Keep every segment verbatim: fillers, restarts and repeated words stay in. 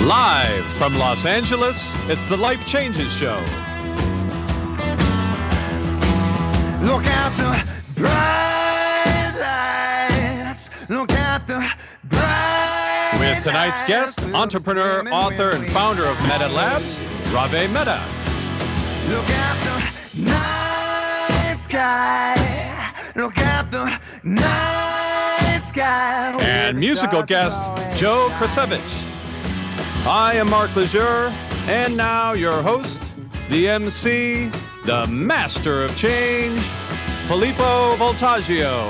Live from Los Angeles, it's the Life Changes Show. Look at the bright lights. Look at the bright With tonight's guest, entrepreneur, author, and founder of Meta Labs, Ravi Mehta. Look at the night sky. Look at the night sky. And musical guest, Joe Krasevich. I am Mark Lejeune, and now your host, the M C, the master of change, Filippo Voltaggio.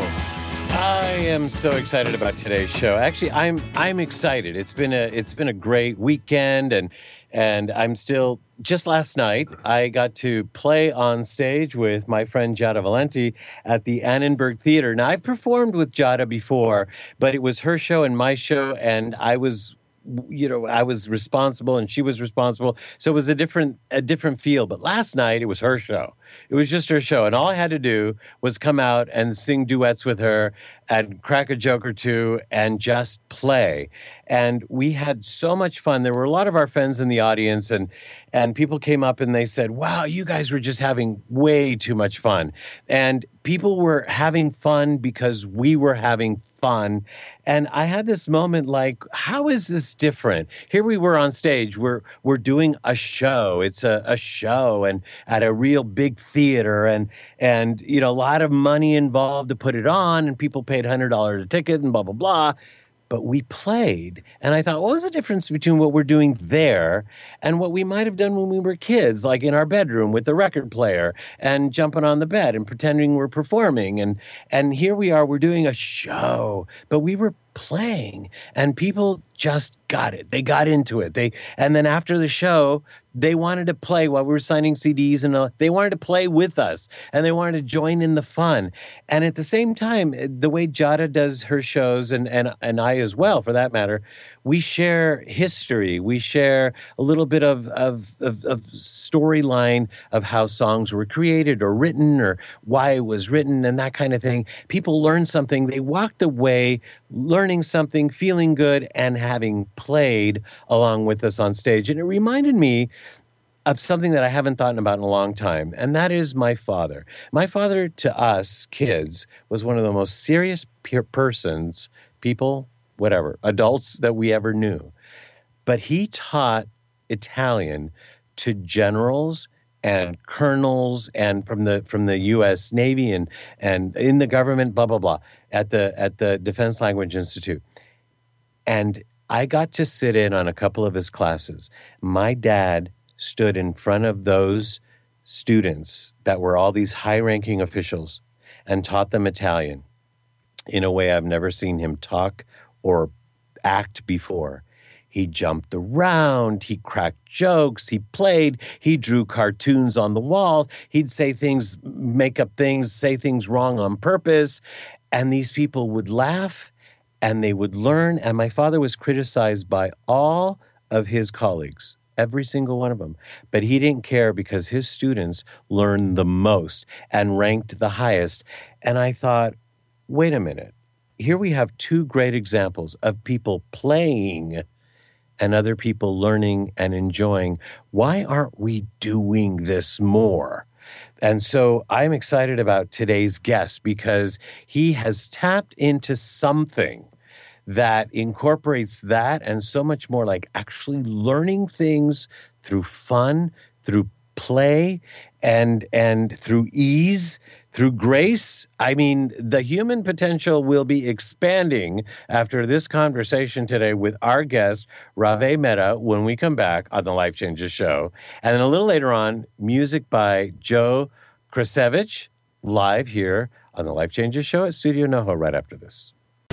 I am so excited about today's show. Actually, I'm I'm excited. It's been a it's been a great weekend, and and I'm still. Just last night, I got to play on stage with my friend Giada Valenti at the Annenberg Theater. Now, I've performed with Giada before, but it was her show and my show, and I was. You know, I was responsible and she was responsible. So it was a different a different feel. But last night, it was her show. It was just her show. And all I had to do was come out and sing duets with her and crack a joke or two and just play. And we had so much fun. There were a lot of our friends in the audience, and and people came up and they said, wow, you guys were just having way too much fun. And people were having fun because we were having fun. And I had this moment like, how is this different? Here we were on stage. We're we're doing a show. It's a, a show and at a real big theater, and and you know, a lot of money involved to put it on, and people paid one hundred dollars a ticket and blah, blah, blah. But we played, and I thought, what was the difference between what we're doing there and what we might have done when we were kids, like in our bedroom with the record player and jumping on the bed and pretending we're performing? And and here we are, we're doing a show, but we were playing, and people just got it. They got into it. They and then after the show, they wanted to play while we were signing C Ds, and uh, they wanted to play with us, and they wanted to join in the fun. And at the same time, the way Giada does her shows, and and and I as well, for that matter, we share history. We share a little bit of of of, of storyline of how songs were created or written, or why it was written, and that kind of thing. People learned something. They walked away learning something, feeling good, and having played along with us on stage. And it reminded me of something that I haven't thought about in a long time, and that is my father. My father, to us kids, was one of the most serious peer persons, people, whatever, adults that we ever knew. But he taught Italian to generals and colonels, and from the from the U S Navy and and in the government, blah blah blah, at the at the Defense Language Institute. And I got to sit in on a couple of his classes. My dad stood in front of those students that were all these high-ranking officials and taught them Italian in a way I've never seen him talk or act before. He jumped around, he cracked jokes, he played, he drew cartoons on the wall, he'd say things, make up things, say things wrong on purpose, and these people would laugh and they would learn. And my father was criticized by all of his colleagues, every single one of them. But he didn't care because his students learned the most and ranked the highest. And I thought, wait a minute, here we have two great examples of people playing and other people learning and enjoying. Why aren't we doing this more? And so I'm excited about today's guest because he has tapped into something that incorporates that and so much more, like actually learning things through fun, through play, and and through ease, through grace. I mean, the human potential will be expanding after this conversation today with our guest, Ravi Mehta, when we come back on the Life Changes Show. And then a little later on, music by Joe Krasevich, live here on the Life Changes Show at Studio NoHo right after this.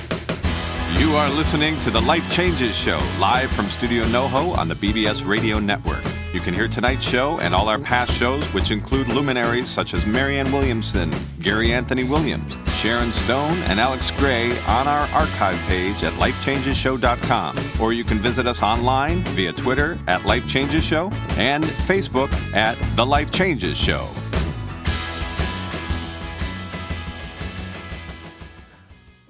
You are listening to the Life Changes Show, live from Studio NoHo on the B B S Radio Network. You can hear tonight's show and all our past shows, which include luminaries such as Marianne Williamson, Gary Anthony Williams, Sharon Stone, and Alex Gray on our archive page at life changes show dot com. Or you can visit us online via Twitter at Life Changes Show and Facebook at The Life Changes Show.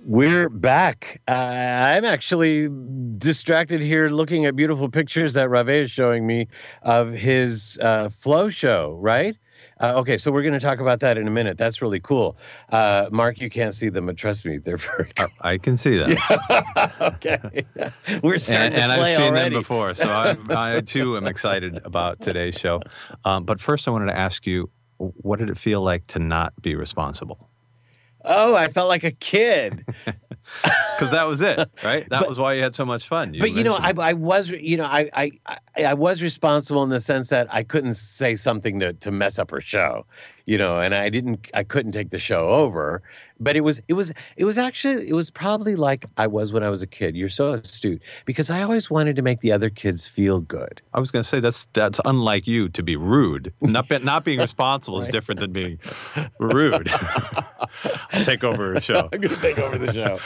We're back. Uh, I'm actually distracted here looking at beautiful pictures that Rave is showing me of his uh, flow show, right? Uh, okay, so we're going to talk about that in a minute. That's really cool. Uh, Mark, you can't see them, but trust me, they're very cool. I can see that. Okay. We're starting And, to and play I've seen already. them before, so I, I too am excited about today's show. Um, but first, I wanted to ask you, what did it feel like to not be responsible? Oh, I felt like a kid. Because that was it, right? That But- was why you had so much fun. But you know, I, mentioned I was, you know, I, I, I- I was responsible in the sense that I couldn't say something to, to mess up her show, you know, and I didn't, I couldn't take the show over. But it was, it was, it was actually, it was probably like I was when I was a kid. You're so astute because I always wanted to make the other kids feel good. I was going to say that's that's unlike you to be rude. Not be, not being responsible is Right. different than being rude. I'll take over a show. I'm going to take over the show.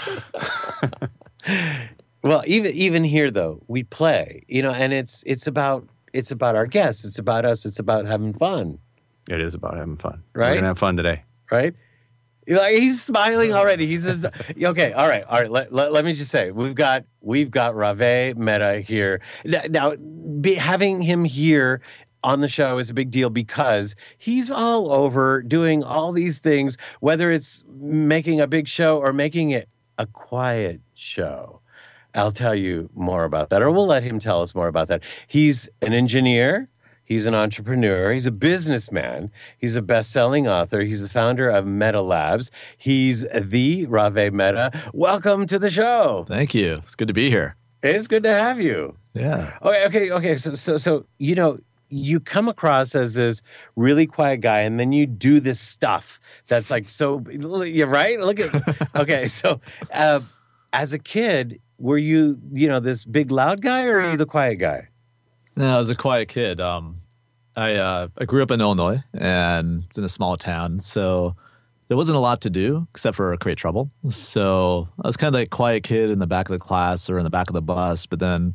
Well, even even here though, we play, you know, and it's it's about it's about our guests, it's about us, it's about having fun, It is about having fun. Right? We're going to have fun today. right? You're like, he's smiling already. He's just, okay. All right, all right. Let, let, let me just say, we've got we've got Rave Mehta here now. now be, having him here on the show is a big deal because he's all over doing all these things, whether it's making a big show or making it a quiet show. I'll tell you more about that, or we'll let him tell us more about that. He's an engineer. He's an entrepreneur. He's a businessman. He's a best-selling author. He's the founder of Meta Labs. He's the Rave Mehta. Welcome to the show. Thank you. It's good to be here. It's good to have you. Yeah. Okay, okay, okay. So, so, so you know, you come across as this really quiet guy, and then you do this stuff that's like so. You're right. Look at. Okay, so uh, as a kid, were you, you know, this big loud guy, or were you the quiet guy? No, I was a quiet kid. Um, I uh, I grew up in Illinois and it's in a small town, so there wasn't a lot to do except for create trouble. So I was kind of like a quiet kid in the back of the class or in the back of the bus. But then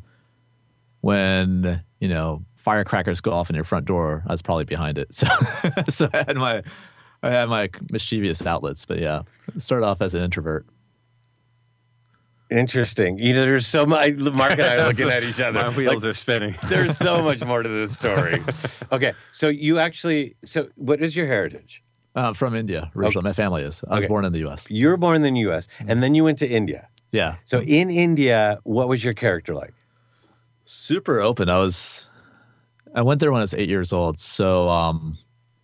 when, you know, firecrackers go off in your front door, I was probably behind it. So so I had my I had my mischievous outlets. But yeah, I started off as an introvert. Interesting. You know, there's so much. Mark and I are looking at each other. My wheels Like, are spinning. there's so much more to this story. Okay, so you actually. So, what is your heritage? Uh, from India, originally. My family is. I was Okay. born in the U S. You were born in the U S, and then you went to India. Yeah. So, in India, what was your character like? Super open. I was, I went there when I was eight years old. So, um,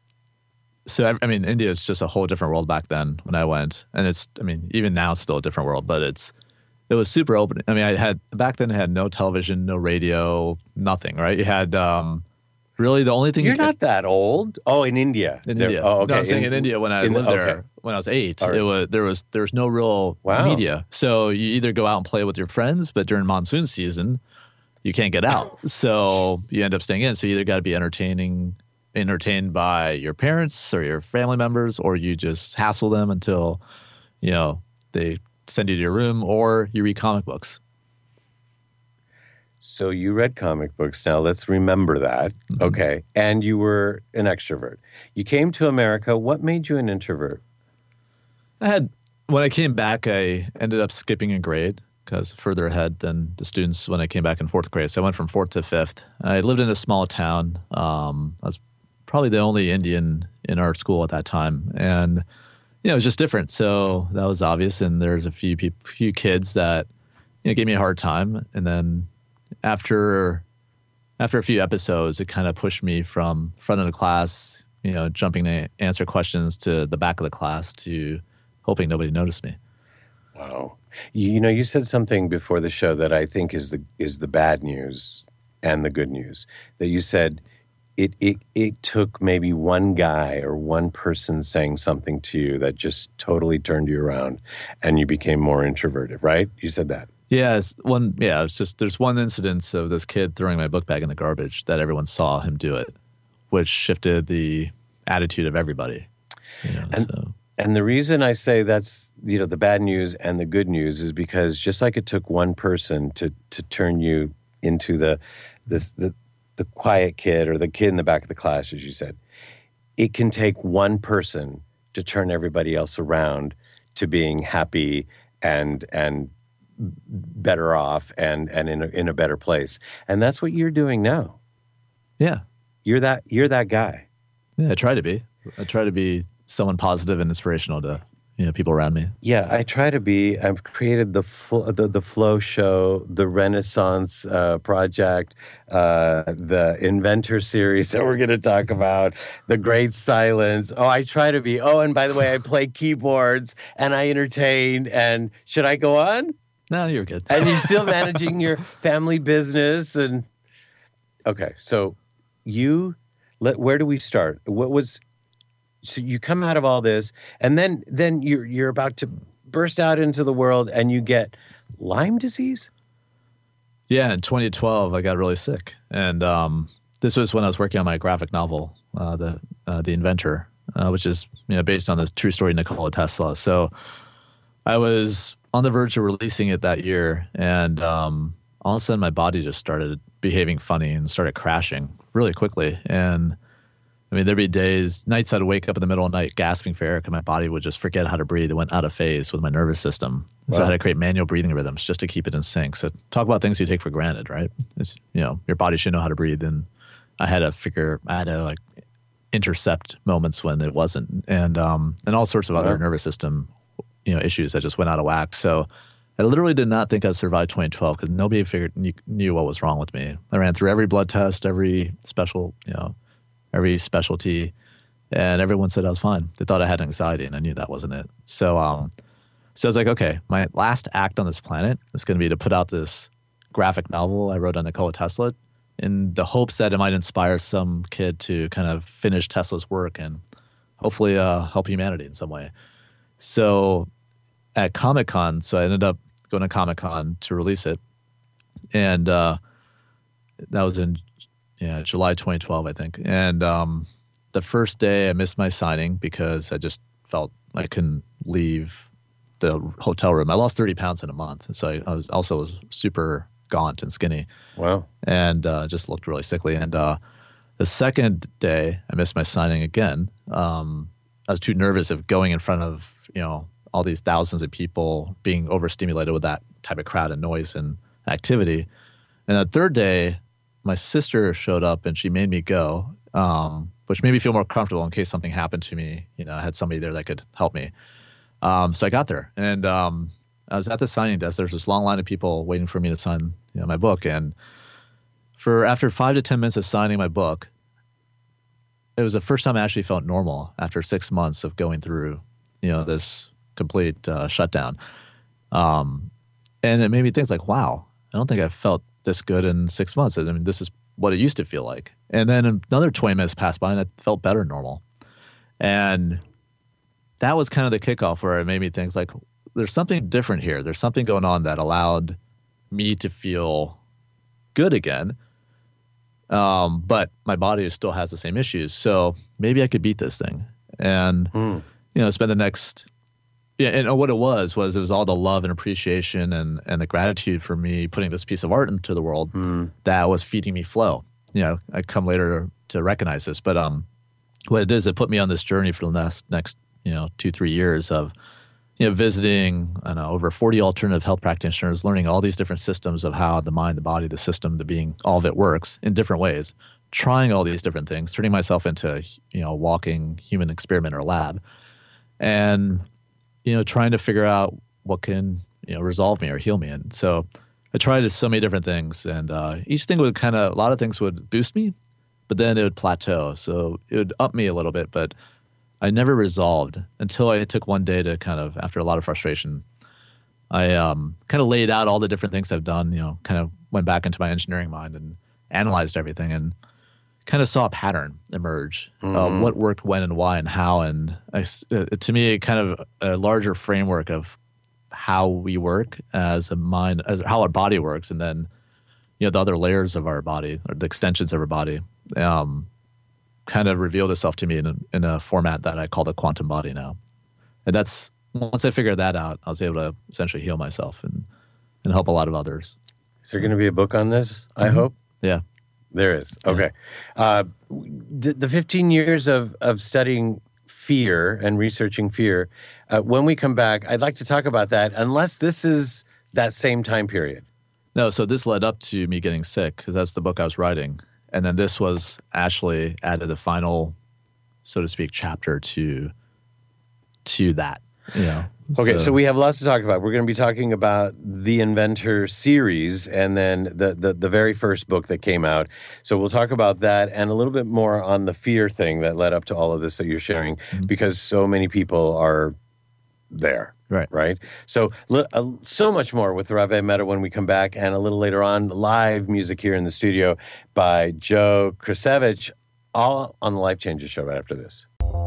so I, I mean, India is just a whole different world back then when I went, and it's, I mean, even now it's still a different world, but it's, it was super open. I mean, I had back then I had no television, no radio, nothing. Right? You had um, really the only thing You're you could- not that old. Oh, in India. in There- India. Oh, okay. No, I'm saying in, India when I in- lived okay. there when I was eight, All right. it was there was there was no real Wow. media. So you either go out and play with your friends, but during monsoon season, you can't get out. So you end up staying in. So you either got to be entertaining entertained by your parents or your family members, or you just hassle them until, you know, they send you to your room, or you read comic books. So you read comic books. Now let's remember that. Mm-hmm. Okay. And you were an extrovert. You came to America. What made you an introvert? I had when I came back, I ended up skipping a grade because further ahead than the students when I came back in fourth grade. So I went from fourth to fifth. I lived in a small town. Um, I was probably the only Indian in our school at that time, and you know, it was just different. So that was obvious. And there's a few peop few kids that you know gave me a hard time, and then after after a few episodes, it kind of pushed me from front of the class, you know, jumping to answer questions to the back of the class to hoping nobody noticed me. Wow. You, you know, you said something before the show that I think is the is the bad news and the good news. That you said it it it took maybe one guy or one person saying something to you that just totally turned you around and you became more introverted, right? You said that. Yeah, it's one. Yeah, it's just there's one incident of this kid throwing my book bag in the garbage that everyone saw him do it, which shifted the attitude of everybody. You know, And- so. And the reason I say that's, you know, the bad news and the good news is because just like it took one person to to turn you into the this the the quiet kid or the kid in the back of the class, as you said, it can take one person to turn everybody else around to being happy and and better off and and in a, in a better place. And that's what you're doing now. Yeah. You're that you're that guy. Yeah, I try to be. I try to be someone positive and inspirational to, you know, people around me. Yeah, I try to be. I've created the fl- the, the Flow Show, the Renaissance uh, Project, uh, the Inventor series that we're going to talk about, the Great Silence. Oh, I try to be. Oh, and by the way, I play keyboards and I entertain. And should I go on? No, you're good. And you're still managing your family business. And okay, so you let. Where do we start? What was? So you come out of all this, and then then you're you're about to burst out into the world, and you get Lyme disease? Yeah, in twenty twelve, I got really sick, and um, this was when I was working on my graphic novel, uh, the uh, the Inventor, uh, which is, you know, based on this true story Nikola Tesla. So I was on the verge of releasing it that year, and um, all of a sudden my body just started behaving funny and started crashing really quickly. And I mean, there'd be days, nights I'd wake up in the middle of the night gasping for air because my body would just forget how to breathe. It went out of phase with my nervous system. Wow. So I had to create manual breathing rhythms just to keep it in sync. So talk about things you take for granted, right? It's, you know, your body should know how to breathe. And I had to figure, I had to like intercept moments when it wasn't. And, um, and all sorts of other wow. nervous system, you know, issues that just went out of whack. So I literally did not think I'd survive twenty twelve because nobody figured, knew what was wrong with me. I ran through every blood test, every special, you know, every specialty, and everyone said I was fine. They thought I had anxiety, and I knew that wasn't it. So, um, so I was like, okay, my last act on this planet is going to be to put out this graphic novel I wrote on Nikola Tesla in the hopes that it might inspire some kid to kind of finish Tesla's work and hopefully uh, help humanity in some way. So at Comic-Con, so I ended up going to Comic-Con to release it, and uh, that was in Yeah, July twenty twelve, I think. And um, the first day I missed my signing because I just felt I couldn't leave the hotel room. I lost thirty pounds in a month. So I, I was also was super gaunt and skinny. Wow. And uh, just looked really sickly. And uh, the second day I missed my signing again. Um, I was too nervous of going in front of, you know, all these thousands of people, being overstimulated with that type of crowd and noise and activity. And the third day, my sister showed up and she made me go, um, which made me feel more comfortable in case something happened to me. You know, I had somebody there that could help me. Um, so I got there, and um, I was at the signing desk. There's this long line of people waiting for me to sign, you know, my book. And for after five to ten minutes of signing my book, it was the first time I actually felt normal after six months of going through, you know, this complete uh, shutdown. Um, and it made me think like, wow, I don't think I've felt this good in six months. I mean, this is what it used to feel like. And then another twenty minutes passed by and I felt better than normal. And that was kind of the kickoff where it made me think like, there's something different here. There's something going on that allowed me to feel good again. Um, but my body still has the same issues. So maybe I could beat this thing. And, mm. you know, spend the next Yeah, and what it was was it was all the love and appreciation and and the gratitude for me putting this piece of art into the world mm. that was feeding me flow. You know, I come later to recognize this, but um, what it is, it put me on this journey for the next next you know two three years of you know visiting I don't know over forty alternative health practitioners, learning all these different systems of how the mind, the body, the system, the being, all of it works in different ways. Trying all these different things, turning myself into you know a walking human experiment or lab, and you know, trying to figure out what can, you know, resolve me or heal me. And so I tried so many different things, and uh, each thing would kind of, a lot of things would boost me, but then it would plateau. So it would up me a little bit, but I never resolved until I took one day to kind of, after a lot of frustration, I um, kind of laid out all the different things I've done, you know, kind of went back into my engineering mind and analyzed everything and kind of saw a pattern emerge mm-hmm. of what worked when and why and how. And I, uh, to me, kind of a larger framework of how we work as a mind, as how our body works. And then, you know, the other layers of our body or the extensions of our body um, kind of revealed itself to me in a, in a format that I call the quantum body now. And that's, once I figured that out, I was able to essentially heal myself and, and help a lot of others. Is there going to be a book on this, I mm-hmm. hope? Yeah. There is. Okay. Uh, the, the fifteen years of, of studying fear and researching fear. Uh, when we come back, I'd like to talk about that, unless this is that same time period. No, so this led up to me getting sick because that's the book I was writing. And then this was actually added the final, so to speak, chapter to to that. You know. Okay, so, so we have lots to talk about. We're going to be talking about the Inventor series and then the, the, the very first book that came out. So we'll talk about that and a little bit more on the fear thing that led up to all of this that you're sharing, mm-hmm. because so many people are there. Right. Right. So uh, so much more with Rave Mehta when we come back, and a little later on, live music here in the studio by Joe Krusevich, all on the Life Changes show right after this.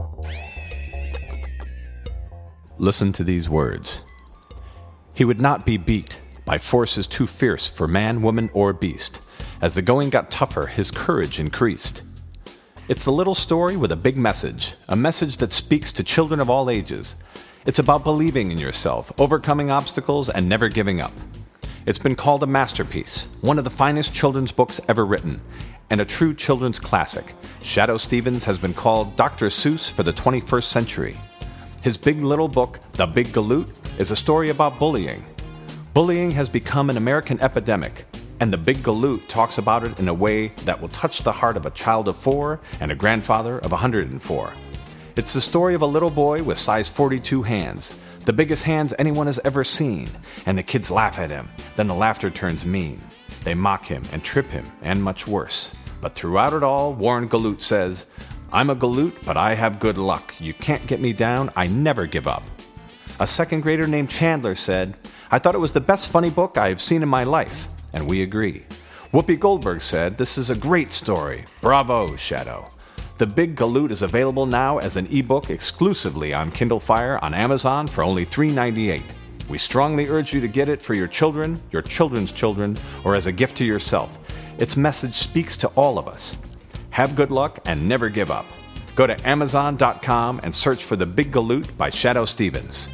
Listen to these words. He would not be beat by forces too fierce for man, woman, or beast. As the going got tougher, his courage increased. It's a little story with a big message, a message that speaks to children of all ages. It's about believing in yourself, overcoming obstacles, and never giving up. It's been called a masterpiece, one of the finest children's books ever written, and a true children's classic. Shadoe Stevens has been called Doctor Seuss for the twenty-first century. His big little book, The Big Galoot, is a story about bullying. Bullying has become an American epidemic, and The Big Galoot talks about it in a way that will touch the heart of a child of four and a grandfather of one hundred four. It's the story of a little boy with size forty-two hands, the biggest hands anyone has ever seen, and the kids laugh at him. Then the laughter turns mean. They mock him and trip him, and much worse. But throughout it all, Warren Galoot says, "I'm a Galoot, but I have good luck. You can't get me down. I never give up." A second grader named Chandler said, "I thought it was the best funny book I have seen in my life." And we agree. Whoopi Goldberg said, "This is a great story. Bravo, Shadoe." The Big Galoot is available now as an ebook exclusively on Kindle Fire on Amazon for only three dollars and ninety-eight cents. We strongly urge you to get it for your children, your children's children, or as a gift to yourself. Its message speaks to all of us. Have good luck and never give up. Go to amazon dot com and search for The Big Galoot by Shadoe Stevens.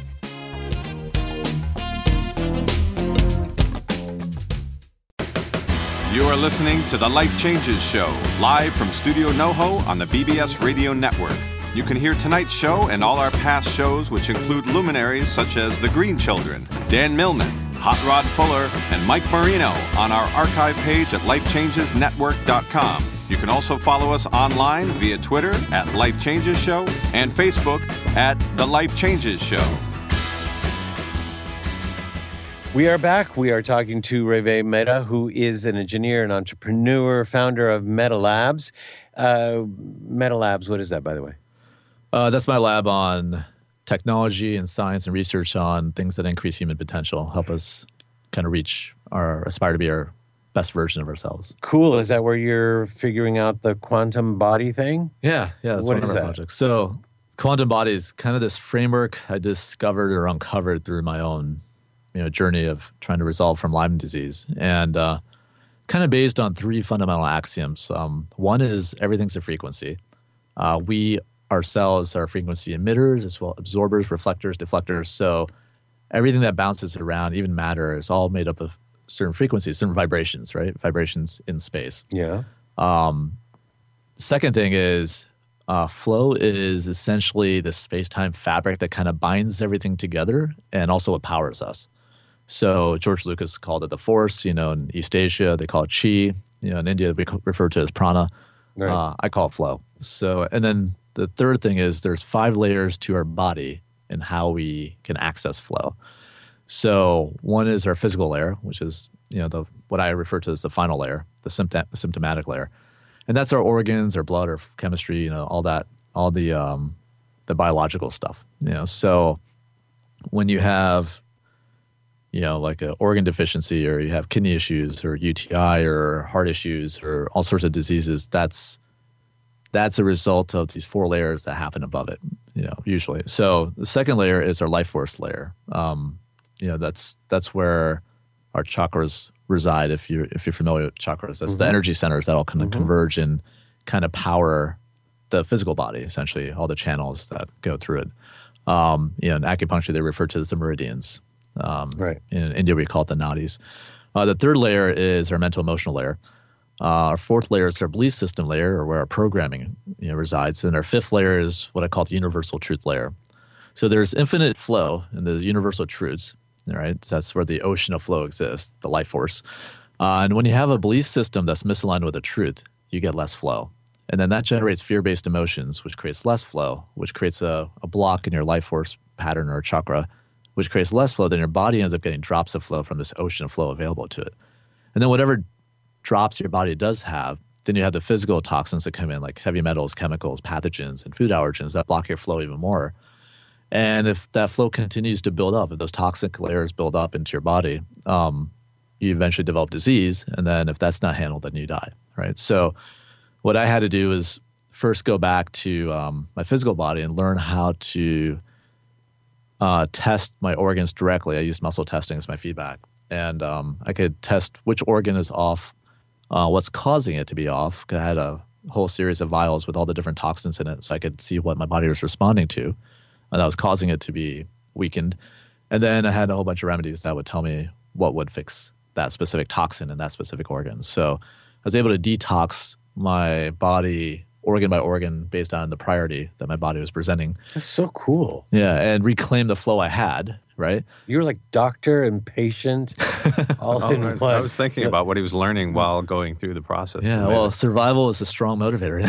You are listening to The Life Changes Show, live from Studio NoHo on the B B S Radio Network. You can hear tonight's show and all our past shows, which include luminaries such as The Green Children, Dan Millman, Hot Rod Fuller, and Mike Marino on our archive page at life changes network dot com. You can also follow us online via Twitter at Life Changes Show and Facebook at The Life Changes Show. We are back. We are talking to Rave Mehta, who is an engineer and entrepreneur, founder of Mehta Labs. Uh, Mehta Labs, what is that, by the way? Uh, that's my lab on technology and science and research on things that increase human potential, help us kind of reach our, aspire to be our best version of ourselves. Cool. Is that where you're figuring out the quantum body thing? Yeah, yeah. That's what one is of our that? projects. So quantum body is kind of this framework I discovered or uncovered through my own you know, journey of trying to resolve from Lyme disease, and uh, kind of based on three fundamental axioms. Um, one is everything's a frequency. Uh, we ourselves are frequency emitters as well, absorbers, reflectors, deflectors. So everything that bounces around, even matter, is all made up of certain frequencies, certain vibrations, right? Vibrations in space. Yeah. Um, second thing is uh, flow is essentially the space-time fabric that kind of binds everything together, and also it powers us. So George Lucas called it the Force. You know, in East Asia they call it Chi. You know, in India we refer to it as Prana. Right. Uh, I call it flow. So, and then the third thing is there's five layers to our body and how we can access flow. So one is our physical layer, which is you know the what I refer to as the final layer, the symptom, symptomatic layer, and that's our organs, our blood, our chemistry, you know, all that, all the um, the biological stuff. You know, so when you have you know, like an organ deficiency, or you have kidney issues, or U T I, or heart issues, or all sorts of diseases, that's that's a result of these four layers that happen above it, you know, usually. So the second layer is our life force layer. Um, you know, that's that's where our chakras reside. If you're if you're familiar with chakras, that's mm-hmm. the energy centers that all kind of mm-hmm. converge and kind of power the physical body, essentially, all the channels that go through it. Um, you know, in acupuncture, they refer to as the meridians. Um, right. In India, we call it the nadis. Uh, the third layer is our mental emotional layer. Uh, our fourth layer is our belief system layer, or where our programming you know, resides. And our fifth layer is what I call the universal truth layer. So there's infinite flow in the universal truths, right? So that's where the ocean of flow exists, the life force. Uh, and when you have a belief system that's misaligned with the truth, you get less flow. And then that generates fear-based emotions, which creates less flow, which creates a, a block in your life force pattern or chakra, which creates less flow. Then your body ends up getting drops of flow from this ocean of flow available to it. And then whatever drops your body does have, then you have the physical toxins that come in, like heavy metals, chemicals, pathogens, and food allergens that block your flow even more. And if that flow continues to build up, if those toxic layers build up into your body, um, you eventually develop disease. And then if that's not handled, then you die, right? So what I had to do is first go back to um, my physical body and learn how to uh, test my organs directly. I used muscle testing as my feedback. And um, I could test which organ is off, uh, what's causing it to be off. 'Cause I had a whole series of vials with all the different toxins in it, so I could see what my body was responding to, and that was causing it to be weakened. And then I had a whole bunch of remedies that would tell me what would fix that specific toxin in that specific organ. So I was able to detox my body organ by organ based on the priority that my body was presenting. That's so cool. Yeah, and reclaim the flow I had, right? You were like doctor and patient all Oh, in I, one. I was thinking about what he was learning while going through the process. Yeah, well, survival is a strong motivator.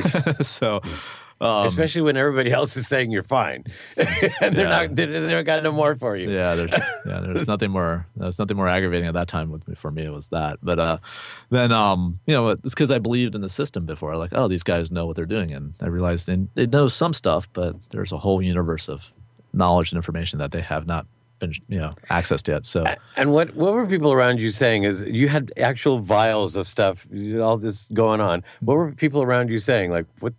so, um, especially when everybody else is saying you're fine, and they're Yeah. not. They, they don't got no more for you. yeah, there's yeah, there's nothing more. There's nothing more aggravating at that time with me, for me. It was that. But uh, then um, you know, it's because I believed in the system before. Like, oh, these guys know what they're doing, and I realized they they know some stuff, but there's a whole universe of knowledge and information that they have not been you know accessed yet. So. And what what were people around you saying? Is you had actual vials of stuff, all this going on. What were people around you saying? Like what?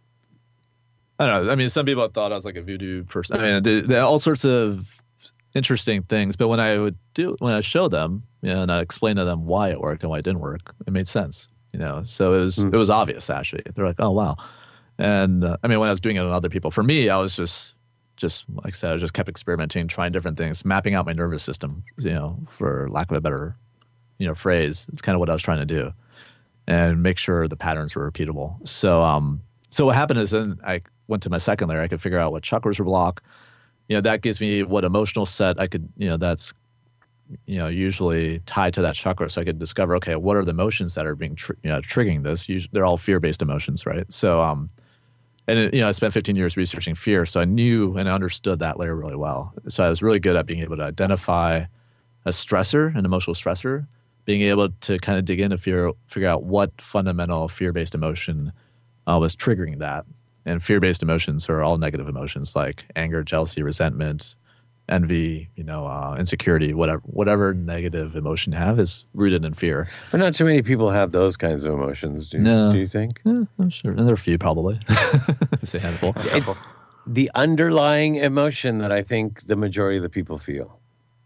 I don't know. I mean, some people thought I was like a voodoo person. I mean, there, there are all sorts of interesting things. But when I would do, when I show them, you know, and I explain to them why it worked and why it didn't work, it made sense. You know, so it was Mm. it was obvious actually. They're like, oh wow. And uh, I mean, when I was doing it on other people, for me, I was just just like I said, I just kept experimenting, trying different things, mapping out my nervous system. You know, for lack of a better, you know, phrase, it's kind of what I was trying to do, and make sure the patterns were repeatable. So, um, so what happened is then I went to my second layer. I could figure out what chakras were blocked. You know, that gives me what emotional set I could, you know, that's, you know, usually tied to that chakra. So I could discover, okay, what are the emotions that are being, tr- you know, triggering this? Usually, they're all fear-based emotions, right? So, um, and it, you know, I spent fifteen years researching fear, so I knew and understood that layer really well. So I was really good at being able to identify a stressor, an emotional stressor, being able to kind of dig in and figure, figure out what fundamental fear-based emotion uh, was triggering that. And fear-based emotions are all negative emotions like anger, jealousy, resentment, envy, you know, uh, insecurity, whatever whatever negative emotion you have is rooted in fear. But not too many people have those kinds of emotions. Do you, No. do you think? Yeah, I'm sure. And there are a few probably. Say a handful. It- the underlying emotion that I think the majority of the people feel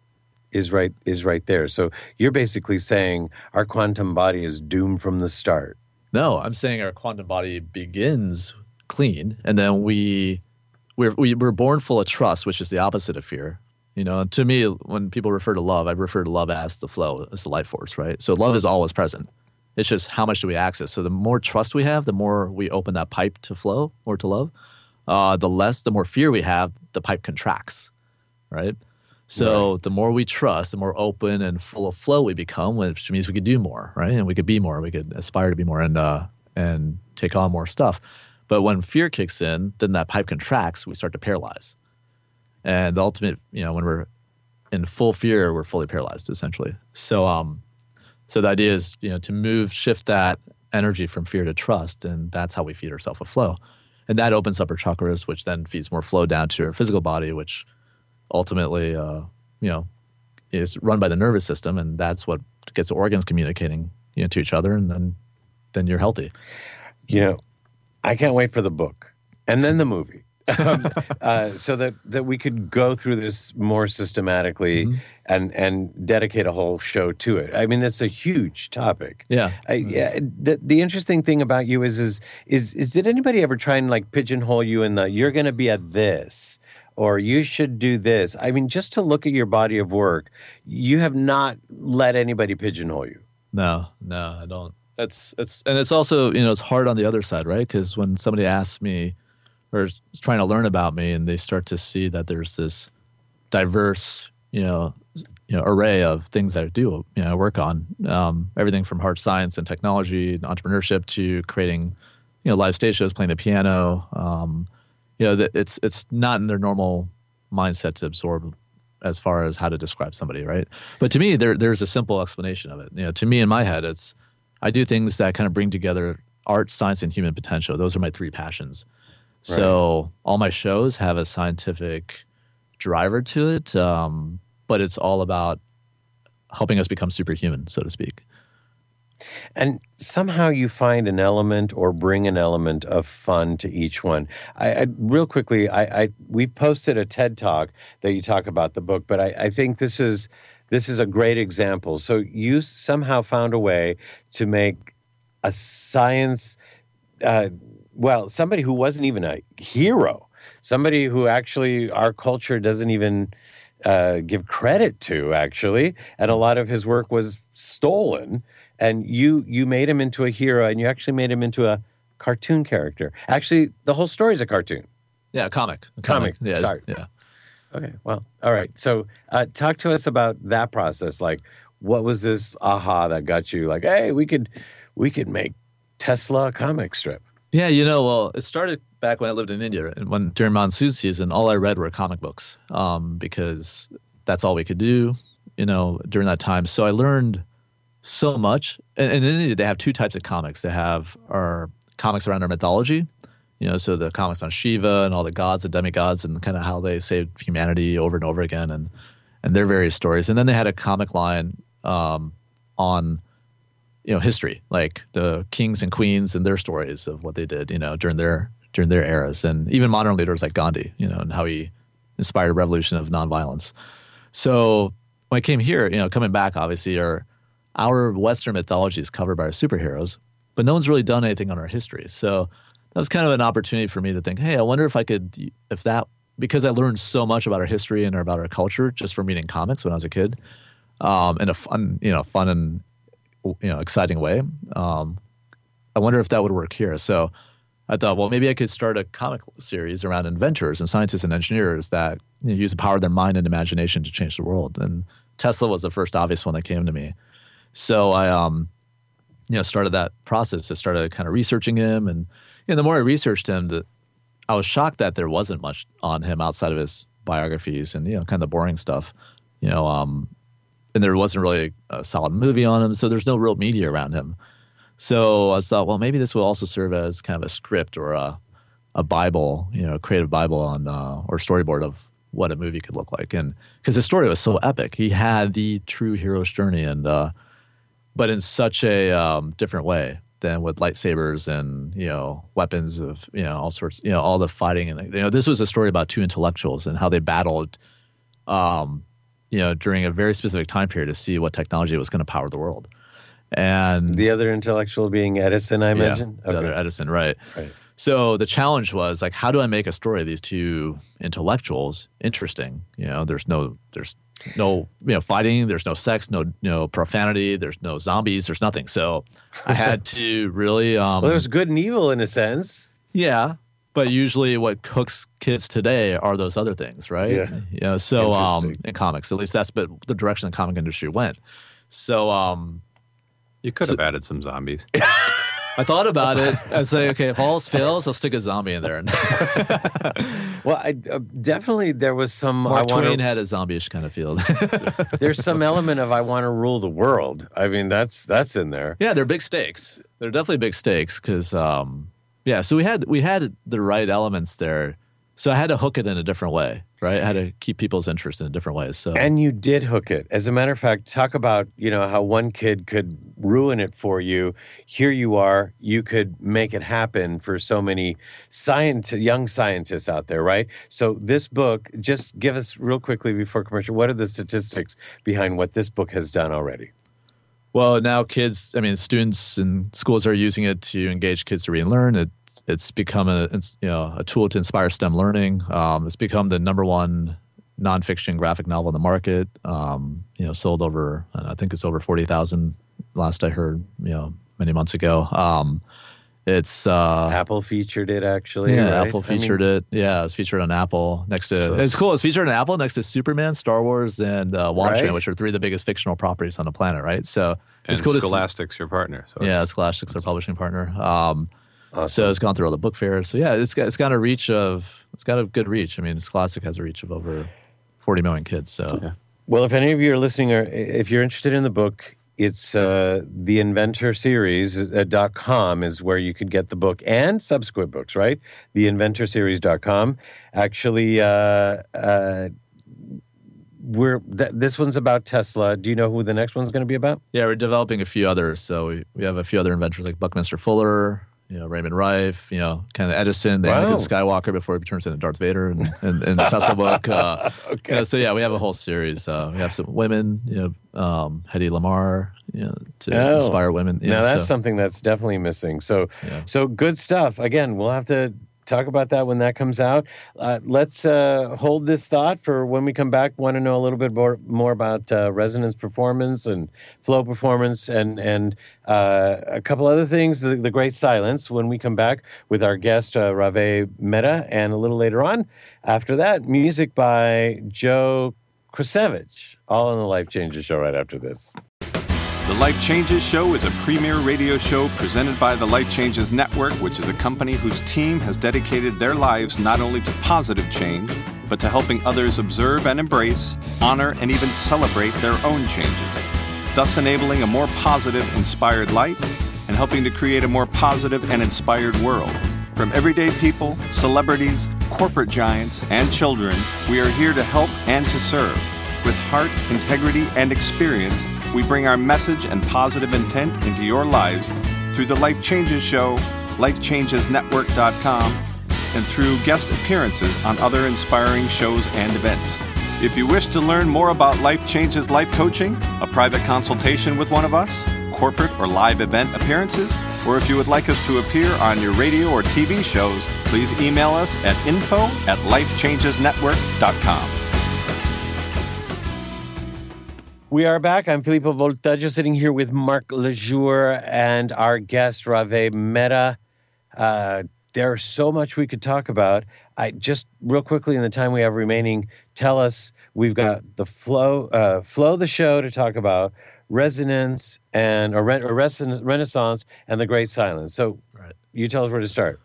is right is right there. So you're basically saying our quantum body is doomed from the start. No, I'm saying our quantum body begins clean, and then we we're we, we're born full of trust, which is the opposite of fear. You know, and to me, when people refer to love, I refer to love as the flow, as the life force, right? So love is always present. It's just how much do we access? So the more trust we have, the more we open that pipe to flow or to love. Uh, the less, the more fear we have, the pipe contracts, right? So Right. the more we trust, the more open and full of flow we become, which means we could do more, right? And we could be more. We could aspire to be more and uh, and take on more stuff. But when fear kicks in, then that pipe contracts. We start to paralyze. And the ultimate, you know, when we're in full fear, we're fully paralyzed, essentially. So, um, so the idea is, you know, to move, shift that energy from fear to trust, and that's how we feed ourselves with flow. And that opens up our chakras, which then feeds more flow down to our physical body, which ultimately, uh, you know, is run by the nervous system, and that's what gets the organs communicating, you know, to each other, and then then you're healthy. You know, I can't wait for the book and then the movie. um, uh, so that, that we could go through this more systematically Mm-hmm. and and dedicate a whole show to it. I mean, it's a huge topic. Yeah. I, yeah. The the interesting thing about you is is is is did anybody ever try and like pigeonhole you in the you're going to be at this or you should do this? I mean, just to look at your body of work, you have not let anybody pigeonhole you. No, no, I don't. It's it's and it's also, you know, it's hard on the other side, right? Because when somebody asks me or is trying to learn about me, and they start to see that there's this diverse, you know, you know, array of things that I do, you know, work on, um, everything from hard science and technology, and entrepreneurship to creating, you know, live stage shows, playing the piano. Um, you know, that it's it's not in their normal mindset to absorb as far as how to describe somebody, right? But to me, there there's a simple explanation of it. You know, to me in my head, it's I do things that kind of bring together art, science, and human potential. Those are my three passions. Right. So all my shows have a scientific driver to it, um, but it's all about helping us become superhuman, so to speak. And somehow you find an element or bring an element of fun to each one. I, I real quickly, I, I we've posted a TED Talk that you talk about the book, but I, I think this is this is a great example. So you somehow found a way to make a science, uh, well, somebody who wasn't even a hero, somebody who actually our culture doesn't even uh, give credit to, actually, and a lot of his work was stolen. And you you made him into a hero, and you actually made him into a cartoon character. Actually, the whole story is a cartoon. Yeah, a comic. A comic. comic. Yeah, Sorry. Yeah. Okay. Well, all right. So uh, talk to us about that process. Like, what was this aha that got you like, hey, we could we could make Tesla a comic strip? Yeah, you know, well, it started back when I lived in India. And when during monsoon season, all I read were comic books um, because that's all we could do, you know, during that time. So I learned so much. And, and in India, they have two types of comics. They have our comics around their mythology, you know, so the comics on Shiva and all the gods and demigods and kind of how they saved humanity over and over again and and their various stories. And then they had a comic line um, on, you know, history, like the kings and queens and their stories of what they did, you know, during their during their eras. And even modern leaders like Gandhi, you know, and how he inspired a revolution of nonviolence. So when I came here, you know, coming back, obviously, our Our Western mythology is covered by our superheroes, but no one's really done anything on our history. So that was kind of an opportunity for me to think, hey, I wonder if I could, if that, because I learned so much about our history and about our culture just from reading comics when I was a kid, um, in a fun, you know, fun and, you know, exciting way. Um, I wonder if that would work here. So I thought, well, maybe I could start a comic series around inventors and scientists and engineers that, you know, use the power of their mind and imagination to change the world. And Tesla was the first obvious one that came to me. So I, um, you know, started that process. I started kind of researching him, and you know, the more I researched him, the, I was shocked that there wasn't much on him outside of his biographies and you know, kind of the boring stuff, you know, um, and there wasn't really a, a solid movie on him. So there's no real media around him. So I thought, well, maybe this will also serve as kind of a script or a, a Bible, you know, a creative Bible on uh, or storyboard of what a movie could look like, and because his story was so epic, he had the true hero's journey, and uh, but in such a um, different way than with lightsabers and, you know, weapons of, you know, all sorts, you know, all the fighting. And, you know, this was a story about two intellectuals and how they battled, um, you know, during a very specific time period to see what technology was going to power the world. And the other intellectual being Edison, I imagine? Yeah, the okay. other Edison, right. Right. So the challenge was, like, how do I make a story of these two intellectuals interesting? You know, there's no, there's no, you know, fighting. There's no sex, no, no profanity. There's no zombies. There's nothing. So I had to really. Um, well, there's good and evil in a sense. Yeah, but usually what hooks kids today are those other things, right? Yeah. You know, so um, in comics, at least that's but the direction the comic industry went. So um, you could so, have added some zombies. I thought about it. I'd say, okay, if all else fails, I'll stick a zombie in there. Well, I, uh, definitely there was some. Mark I wanna, Twain had a zombie-ish kind of feel. There's some element of I want to rule the world. I mean, that's that's in there. Yeah, they're big stakes. They're definitely big stakes because, um, yeah. So we had we had the right elements there. So I had to hook it in a different way, right? I had to keep people's interest in a different way. So and you did hook it. As a matter of fact, talk about, you know, how one kid could ruin it for you. Here you are. You could make it happen for so many science, young scientists out there, right? So this book, just give us real quickly before commercial, what are the statistics behind what this book has done already? Well, now kids, I mean, students in schools are using it to engage kids to read and learn. It, it's become a it's, you know a tool to inspire STEM learning. Um, it's become the number one nonfiction graphic novel in the market. Um, you know, sold over I think it's over forty thousand last I heard. You know, many months ago. Um, it's uh, Apple featured it actually. yeah, right? Apple I mean, featured it. Yeah, it was featured on Apple next to. So it's cool. It's featured on Apple next to Superman, Star Wars, and uh, Watchmen, Right. which are three of the biggest fictional properties on the planet. Right. So And it's cool to see. Scholastic's your partner. So Yeah, it's, Scholastic's their publishing partner. Um, Awesome. So it's gone through all the book fairs. So yeah, it's got it's got a reach of it's got a good reach. I mean, Scholastic has a reach of over forty million kids. So Yeah. Well, if any of you are listening, or if you're interested in the book, it's uh, the inventor series dot com is where you could get the book and subsequent books, right? the inventor series dot com. Actually, uh, uh, we're th- this one's about Tesla. Do you know who the next one's going to be about? yeah, we're developing a few others. So we, we have a few other inventors like Buckminster Fuller, you know, Raymond Rife, you know, kind of Edison, the Wow. Anakin Skywalker before he turns into Darth Vader in, in, in the Tesla book. Uh, Okay. you know, so yeah, we have a whole series. Uh, we have some women, you know, um, Hedy Lamarr, you know, to Oh. inspire women. You Now know, that's so, something that's definitely missing. So, Yeah. so good stuff. Again, we'll have to talk about that when that comes out. Uh, let's uh, hold this thought for when we come back. Want to know a little bit more, more about uh, resonance performance and flow performance, and and uh, a couple other things. The, the Great Silence. When we come back with our guest uh, Rave Mehta, and a little later on, after that, music by Joe Krasevich. All on the Life Changes Show right after this. The Life Changes Show is a premier radio show presented by the Life Changes Network, which is a company whose team has dedicated their lives not only to positive change, but to helping others observe and embrace, honor, and even celebrate their own changes, thus enabling a more positive, inspired life and helping to create a more positive and inspired world. From everyday people, celebrities, corporate giants, and children, we are here to help and to serve. With heart, integrity, and experience, we bring our message and positive intent into your lives through the Life Changes Show, life changes network dot com, and through guest appearances on other inspiring shows and events. If you wish to learn more about Life Changes Life Coaching, a private consultation with one of us, corporate or live event appearances, or if you would like us to appear on your radio or T V shows, please email us at info at life changes network dot com. We are back. I'm Filippo Voltaggio, sitting here with Mark Lejour and our guest, Rave Mehta. Uh, there's so much we could talk about. I just real quickly, in the time we have remaining, tell us, we've got the flow, uh, flow the show to talk about, resonance and or, re- or reson- renaissance and the Great Silence. So, Right. you tell us where to start.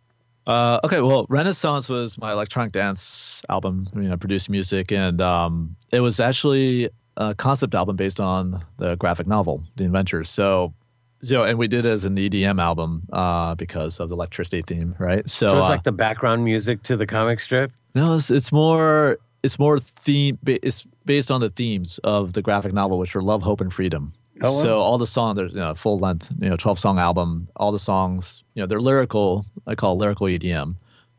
Uh, okay, well, Renaissance was my electronic dance album. I mean, I produced music, and um, it was actually a concept album based on the graphic novel, The Inventors. So, so and we did it as an E D M album uh, because of the electricity theme, right? So, So, it's uh, like the background music to the comic strip. no, it's, it's more it's more theme. It's based on the themes of the graphic novel, which are love, hope, and freedom. Oh, wow. So all the songs, there's you know, full length, you know, twelve song album. All the songs, you know, they're lyrical. I call it lyrical E D M.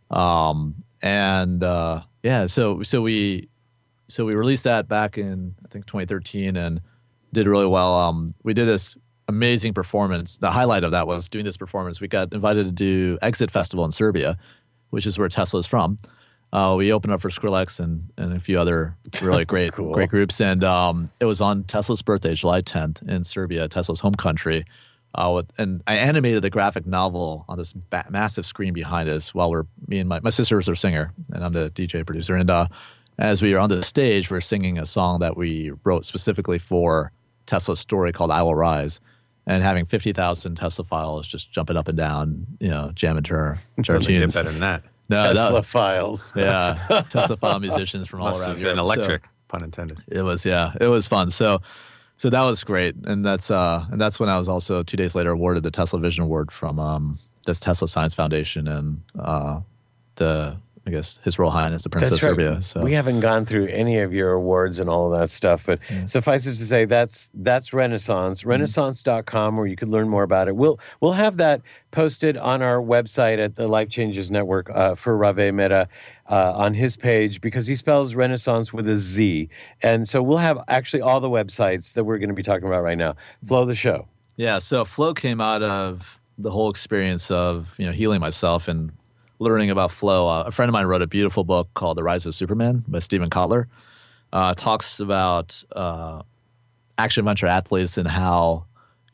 Um, and uh, yeah, so so we so we released that back in I think twenty thirteen and did really well. Um, we did this amazing performance. The highlight of that was doing this performance. We got invited to do Exit Festival in Serbia, which is where Tesla is from. Uh, we opened up for Skrillex and, and a few other really great Cool. great groups, and um, it was on Tesla's birthday, July tenth, in Serbia, Tesla's home country. Uh, with, and I animated the graphic novel on this ba- massive screen behind us while we're me and my my sister is our singer, and I'm the D J producer. And uh, as we were on the stage, we're singing a song that we wrote specifically for Tesla's story called "I Will Rise." And having fifty thousand Tesla files just jumping up and down, you know, jamming to our, to our Doesn't get tunes. better than that. No, Tesla no. files. Yeah, Tesla file musicians from all Must around have been Europe. So electric, pun intended. it was, yeah, it was fun. So, so that was great, and that's uh, and that's when I was also two days later awarded the Tesla Vision Award from um, this Tesla Science Foundation and uh, the I guess His Royal Highness the Princess That's of right. Serbia. So We haven't gone through any of your awards and all of that stuff, but suffice it to say that's that's Renaissance, renaissance dot com, where you could learn more about it. We'll we'll have that posted on our website at the Life Changes Network uh, for Rave Mehta uh, on his page, because he spells Renaissance with a Z. And so we'll have actually all the websites that we're going to be talking about right now. Flow the show. yeah, so flow came out of the whole experience of you know healing myself and learning about flow. Uh, a friend of mine wrote a beautiful book called The Rise of Superman by Stephen Kotler. Uh, talks about uh, action adventure athletes and how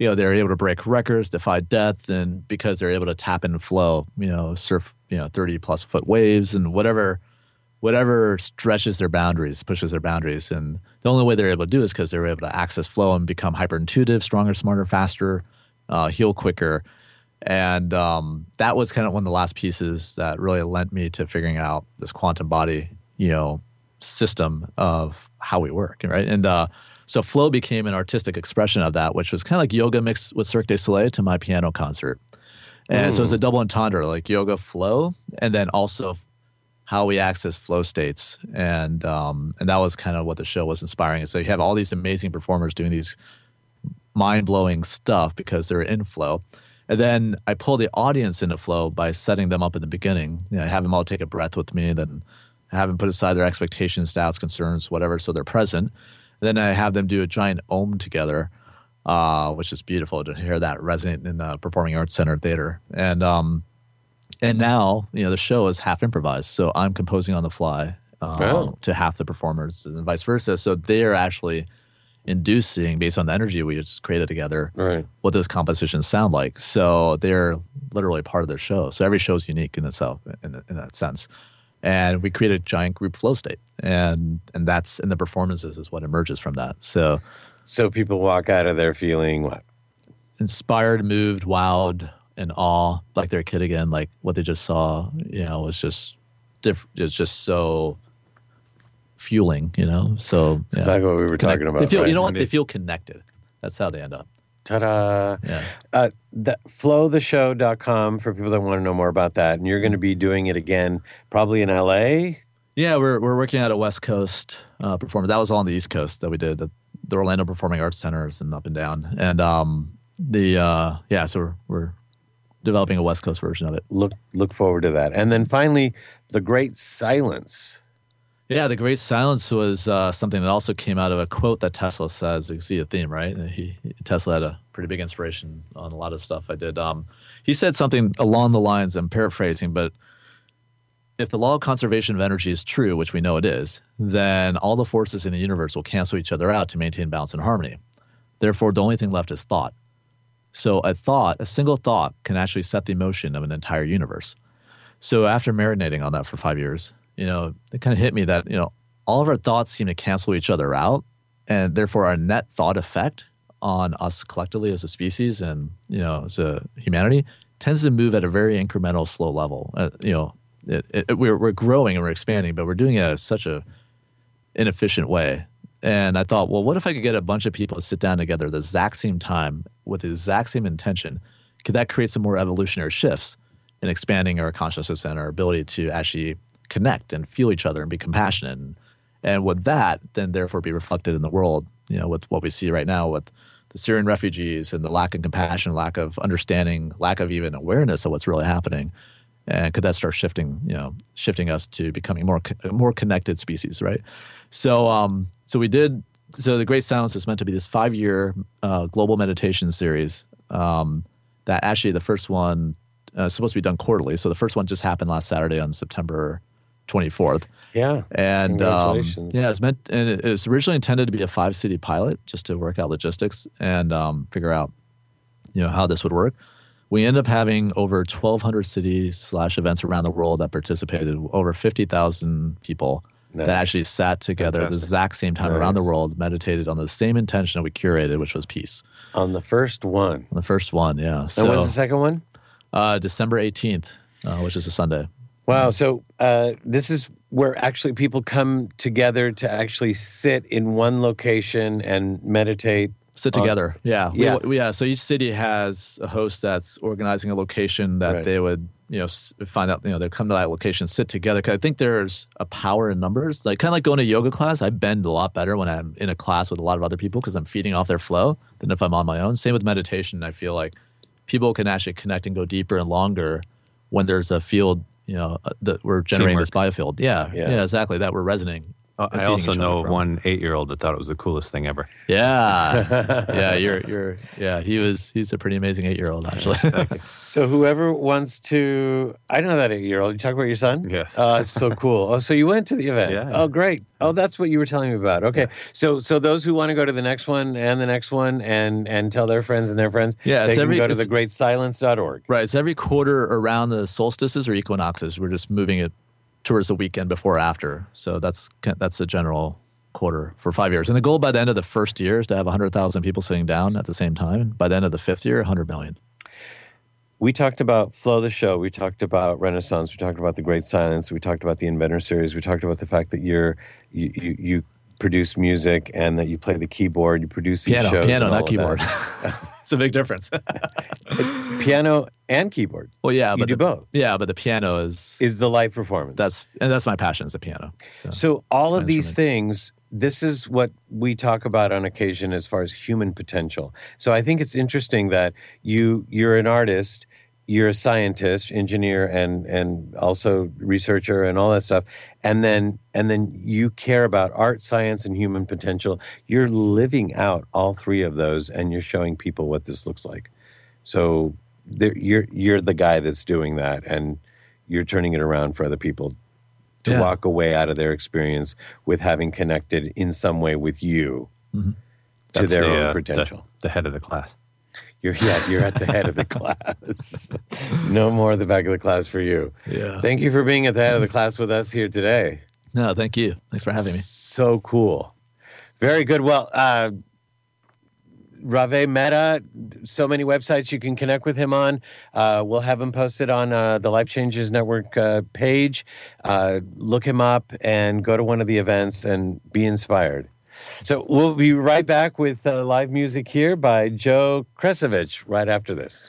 you know, they're able to break records, defy death, and because they're able to tap into flow, you know, surf, you know, thirty plus foot waves and whatever, whatever stretches their boundaries, pushes their boundaries. And the only way they're able to do it is because they're able to access flow and become hyper intuitive, stronger, smarter, faster, uh, heal quicker. And um, that was kind of one of the last pieces that really lent me to figuring out this quantum body, you know, system of how we work, right? And uh, so flow became an artistic expression of that, which was kind of like yoga mixed with Cirque du Soleil to my piano concert. And mm. so it was a double entendre, like yoga flow, and then also how we access flow states. And um, and that was kind of what the show was inspiring. So you have all these amazing performers doing these mind-blowing stuff because they're in flow. And then I pull the audience into flow by setting them up in the beginning. You know, I have them all take a breath with me, then I have them put aside their expectations, doubts, concerns, whatever, so they're present. And then I have them do a giant Om together, uh, which is beautiful to hear that resonate in the Performing Arts Center Theater. And um, and now, you know, the show is half improvised, so I'm composing on the fly um, oh. to half the performers and vice versa. So they're actually inducing, based on the energy we just created together, right, what those compositions sound like. So they're literally part of the show. So every show is unique in itself, in, in that sense. And we create a giant group flow state, and and that's in the performances is what emerges from that. So, so people walk out of there feeling what? Inspired, moved, wowed, in awe, like they're a kid again. Like what they just saw, you know, was just diff- It's just so fueling, you know. So that's yeah. exactly what we were talking about. They feel, right? you know what? They feel connected. That's how they end up. Ta-da. Yeah. Uh, the, flow the show dot com for people that want to know more about that. And you're going to be doing it again probably in L A? Yeah, we're we're working at a West Coast uh, performance. That was all on the East Coast that we did, the, the Orlando Performing Arts Centers and up and down. And um, the uh, yeah, so we're, we're developing a West Coast version of it. Look look forward to that. And then finally, The Great Silence. Yeah, The Great Silence was uh, something that also came out of a quote that Tesla says. You can see a theme, right? He, Tesla had a pretty big inspiration on a lot of stuff I did. Um, he said something along the lines, I'm paraphrasing, but if the law of conservation of energy is true, which we know it is, then all the forces in the universe will cancel each other out to maintain balance and harmony. Therefore, the only thing left is thought. So a thought, a single thought, can actually set the motion of an entire universe. So after marinating on that for five years, you know, it kind of hit me that, you know, all of our thoughts seem to cancel each other out, and therefore our net thought effect on us collectively as a species and, you know, as a humanity tends to move at a very incremental, slow level. Uh, you know, it, it, we're, we're growing and we're expanding, but we're doing it at such a inefficient way. And I thought, well, what if I could get a bunch of people to sit down together at the exact same time with the exact same intention? Could that create some more evolutionary shifts in expanding our consciousness and our ability to actually connect and feel each other and be compassionate, and, and with that, then therefore be reflected in the world. You know, with what we see right now with the Syrian refugees and the lack of compassion, lack of understanding, lack of even awareness of what's really happening, and could that start shifting? You know, shifting us to becoming more more connected species, right? So, um, so we did. So the Great Silence is meant to be this five-year uh, global meditation series. Um, that actually the first one uh, is supposed to be done quarterly. So the first one just happened last Saturday on September twenty-fourth. Yeah. And um, congratulations. yeah, it's meant, and it was originally intended to be a five city pilot just to work out logistics and um, figure out, you know, how this would work. We ended up having over twelve hundred cities slash events around the world that participated, over fifty thousand people nice. That actually sat together Fantastic. At the exact same time nice. Around the world, meditated on the same intention that we curated, which was peace. On the first one. On the first one, yeah. So, and when's the second one? Uh, December eighteenth, uh, which is a Sunday. Wow. So uh, this is where actually people come together to actually sit in one location and meditate. Sit together. On, yeah. Yeah. We, we, yeah. So each city has a host that's organizing a location that right. they would, you know, find out, you know, they come to that location, sit together. Cause I think there's a power in numbers. Like kind of like going to yoga class. I bend a lot better when I'm in a class with a lot of other people because I'm feeding off their flow than if I'm on my own. Same with meditation. I feel like people can actually connect and go deeper and longer when there's a field, you know, uh, that we're generating Teamwork. This biofield. Yeah, yeah, yeah, exactly. That we're resonating Uh, I also know of one eight-year-old that thought it was the coolest thing ever. Yeah, yeah, you're, you're, yeah. He was, he's a pretty amazing eight-year-old, actually. So whoever wants to, I know that eight-year-old. You talk about your son? Yes. Oh, it's so cool. Oh, so you went to the event? Yeah. Oh, great. Oh, that's what you were telling me about. Okay. Yeah. So, so those who want to go to the next one and the next one and and tell their friends and their friends, Yeah, they it's can every- go to it's- the great silence dot org. Right. It's every quarter around the solstices or equinoxes. We're just moving it towards the weekend before or after. So that's that's the general quarter for five years. And the goal by the end of the first year is to have one hundred thousand people sitting down at the same time. By the end of the fifth year, one hundred million. We talked about Flow the Show. We talked about Renaissance. We talked about The Great Silence. We talked about the Inventor Series. We talked about the fact that you're you you, you produce music and that you play the keyboard. You produce these Piano, shows. piano, and all not of keyboard. that. It's a big difference. Piano and keyboard. Well, yeah, You but do the, both. Yeah, but the piano is Is the live performance. that's and that's my passion is the piano. So, So all It's of my these instrument. things, this is what we talk about on occasion as far as human potential. So I think it's interesting that you you're an artist, you're a scientist, engineer, and and also researcher and all that stuff, and then and then you care about art, science, and human potential. You're living out all three of those, and you're showing people what this looks like. So there, you're you're the guy that's doing that, and you're turning it around for other people to Yeah. walk away out of their experience with having connected in some way with you Mhm. to That's their the, own uh, potential. The, the head of the class. You're yeah, you're at the head of the class. No more at the back of the class for you. yeah. Thank you for being at the head of the class with us here today. No, thank you. Thanks for having me. So cool. Very good. Well, uh, Rave Mehta, so many websites you can connect with him on. Uh, we'll have him posted on uh, the Life Changes Network uh, page. Uh, look him up and go to one of the events and be inspired. So we'll be right back with uh, live music here by Joe Kresovich right after this.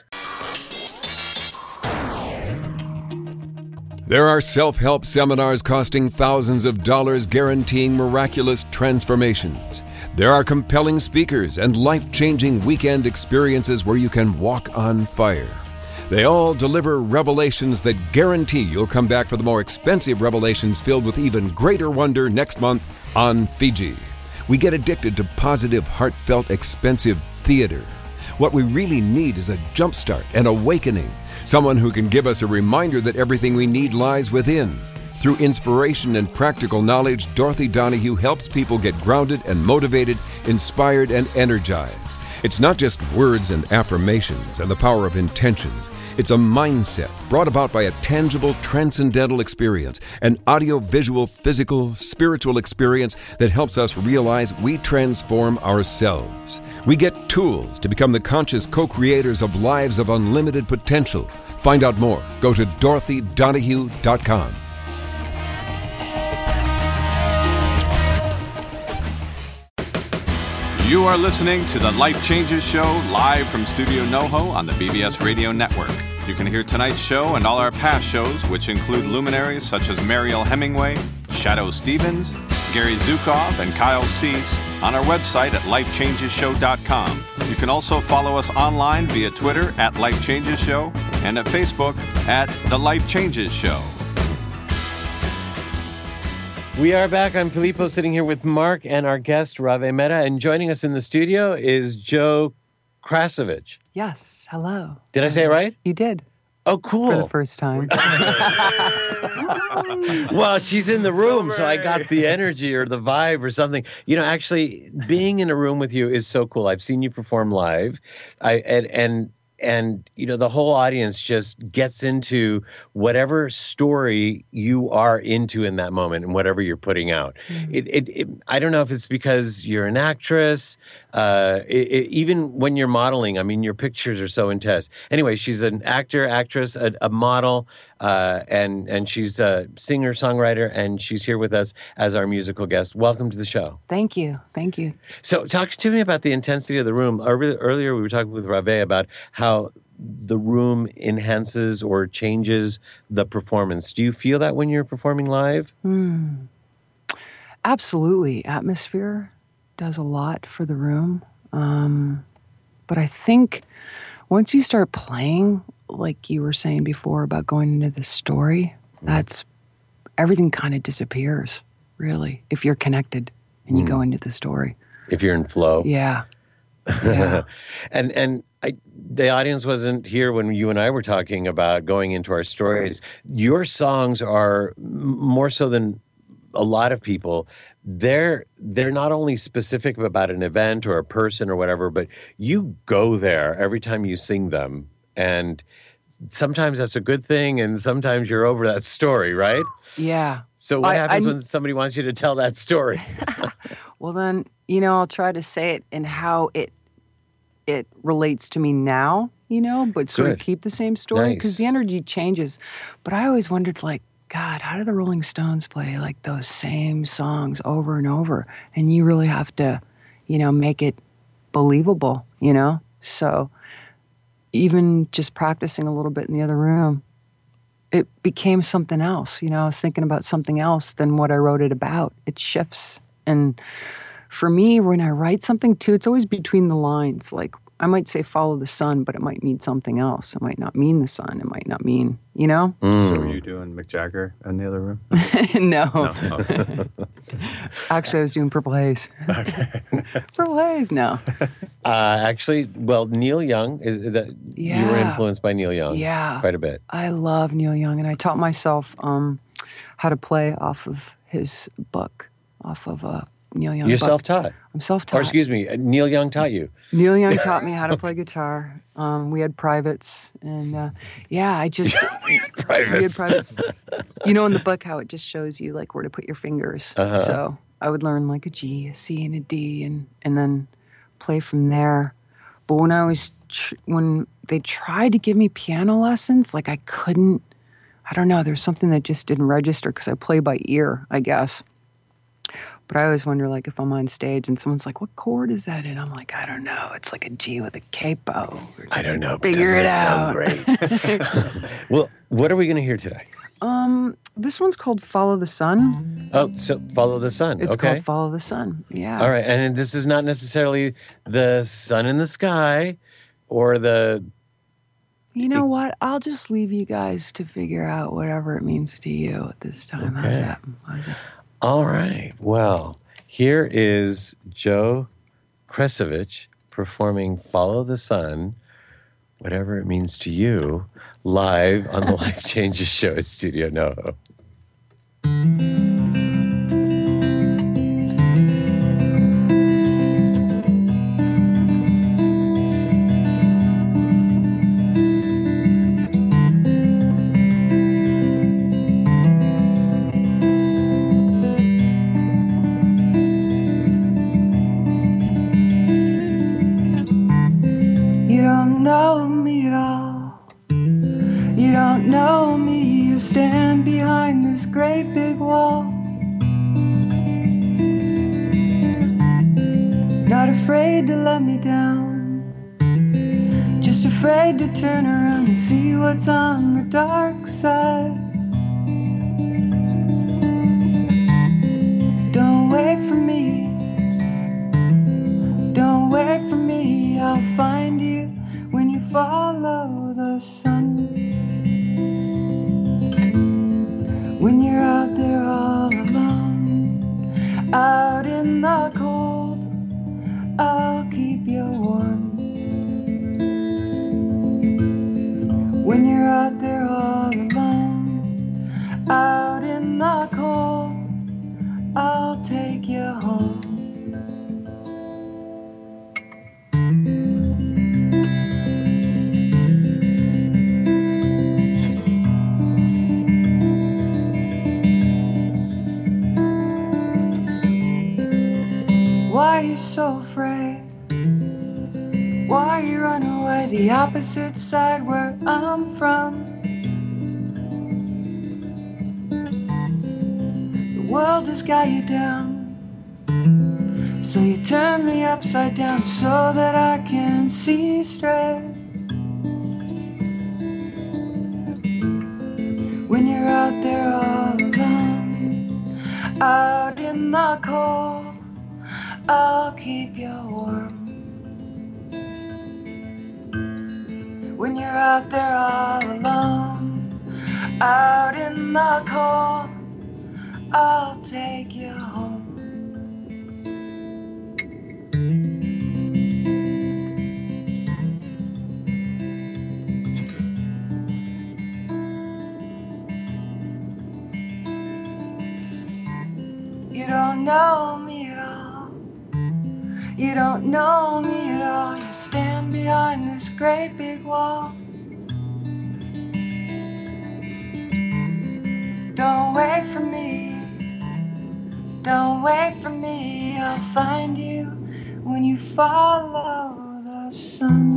There are self-help seminars costing thousands of dollars guaranteeing miraculous transformations. There are compelling speakers and life-changing weekend experiences where you can walk on fire. They all deliver revelations that guarantee you'll come back for the more expensive revelations filled with even greater wonder next month on Fiji. We get addicted to positive, heartfelt, expensive theater. What we really need is a jumpstart, an awakening, someone who can give us a reminder that everything we need lies within. Through inspiration and practical knowledge, Dorothy Donahue helps people get grounded and motivated, inspired and energized. It's not just words and affirmations and the power of intention. It's a mindset brought about by a tangible, transcendental experience, an audio-visual, physical, spiritual experience that helps us realize we transform ourselves. We get tools to become the conscious co-creators of lives of unlimited potential. Find out more. Go to dorothy donahue dot com. You are listening to the Life Changes Show live from Studio NoHo on the B B S Radio Network. You can hear tonight's show and all our past shows, which include luminaries such as Mariel Hemingway, Shadow Stevens, Gary Zukov, and Kyle Cease, on our website at life changes show dot com. You can also follow us online via Twitter at Life Changes Show and at Facebook at The Life Changes Show. We are back. I'm Filippo sitting here with Mark and our guest, Rave Mehta. And joining us in the studio is Joe Krasovich. Yes, hello. Did I say it right? You did, Oh, for cool. the first time. Well, she's in the room, so I got the energy or the vibe or something. You know, actually, being in a room with you is so cool. I've seen you perform live, I and and and you know the whole audience just gets into whatever story you are into in that moment and whatever you're putting out. It, it, it I don't know if it's because you're an actress, uh, it, it, even when you're modeling. I mean, your pictures are so intense. Anyway, she's an actor, actress, a, a model, uh, and and she's a singer, songwriter, and she's here with us as our musical guest. Welcome to the show. Thank you, thank you. So, talk to me about the intensity of the room. Earlier, earlier we were talking with Rave about how the room enhances or changes the performance. Do you feel that when you're performing live? Hmm. Absolutely. Atmosphere does a lot for the room. Um, but I think once you start playing, like you were saying before about going into the story, that's everything kind of disappears. really, if you're connected and you Mm. go into the story. If you're in flow. Yeah. Yeah. and and I, the audience wasn't here when you and I were talking about going into our stories. Your songs are m- more so than a lot of people. They're they're not only specific about an event or a person or whatever, but you go there every time you sing them, and sometimes that's a good thing, and sometimes you're over that story, right? Yeah. So what I- happens I- when somebody wants you to tell that story? Well, then, you know, I'll try to say it in how it it relates to me now, you know, but sort Good. of keep the same story because the Nice. energy changes. But I always wondered, like, God, how do the Rolling Stones play like those same songs over and over? And you really have to, you know, make it believable, you know? So even just practicing a little bit in the other room, it became something else. You know, I was thinking about something else than what I wrote it about. It shifts. And for me, when I write something too, it's always between the lines. Like I might say follow the sun, but it might mean something else. It might not mean the sun. It might not mean, you know? Mm. So were you doing Mick Jagger in the other room? no. No. Oh. Actually, I was doing Purple Haze. Purple Haze, no. Uh, actually, well, Neil Young is that you were Yeah. influenced by Neil Young, Yeah. quite a bit. I love Neil Young, and I taught myself um, how to play off of his book, off of a Neil Young You're book. self-taught, I'm or self-taught. excuse me, Neil Young taught you. Neil Young taught me how to play guitar. Um, we had privates, and uh, yeah, I just we had Privates. privates. You know, in the book, how it just shows you like where to put your fingers. Uh-huh. So I would learn like a G, a C, and a D, and and then play from there. But when I was tr- when they tried to give me piano lessons, like I couldn't. I don't know. There's something that just didn't register because I play by ear, I guess. But I always wonder, like, if I'm on stage and someone's like, "What chord is that in?" I'm like, "I don't know. It's like a G with a capo." I don't know. but Figure doesn't it sound out. great. Well, what are we going to hear today? Um, this one's called "Follow the Sun." Oh, so Follow the Sun. It's okay. called "Follow the Sun." Yeah. All right, and this is not necessarily the sun in the sky, or the. You know what? I'll just leave you guys to figure out whatever it means to you at this time. How's Okay. that? How's that? All right. Well, here is Joe Kresovich performing "Follow the Sun," whatever it means to you, live on the Life Changes Show at Studio NoHo. You don't know me at all. You don't know me. You stand behind this great big wall. Not afraid to let me down. Just afraid to turn around and see what's on the dark side. Don't wait for me. Don't wait for me. I'll find you when you follow the sun. When you're out there all alone, out in the cold, I'll keep you warm. When you're out there all alone, out in the cold, I'll take you home. Why you so afraid? Why you run away the opposite side where I'm from? The world has got you down, so you turn me upside down so that I can see straight. When you're out there all alone, out in the cold, I'll keep you warm. When you're out there all alone, out in the cold, I'll take you You don't know me at all. You stand behind this great big wall. Don't wait for me. Don't wait for me. I'll find you when you follow the sun.